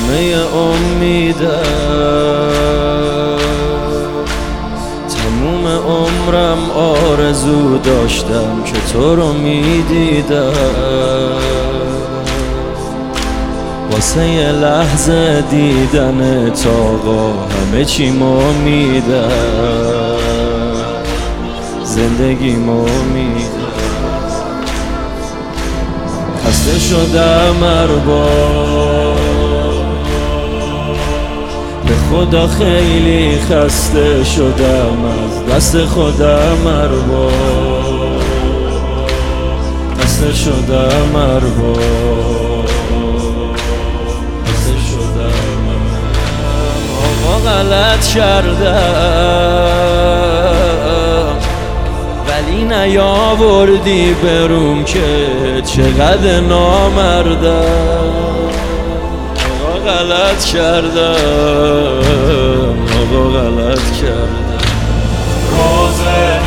همه امیدم، تموم عمرم آرزو داشتم که تو رو میدیدم، واسه یه لحظه دیدن آقا همه چی میدم، زندگی میدم. خسته شدم ارباب، به خدا خیلی خسته شدم از دست خودم ارباب، خسته شدم ارباب، خسته شدم. آقا غلط کردم ولی نیاوردی بروم که چقدر نامردم. آقا غلط کردم، آقا غلط کردم.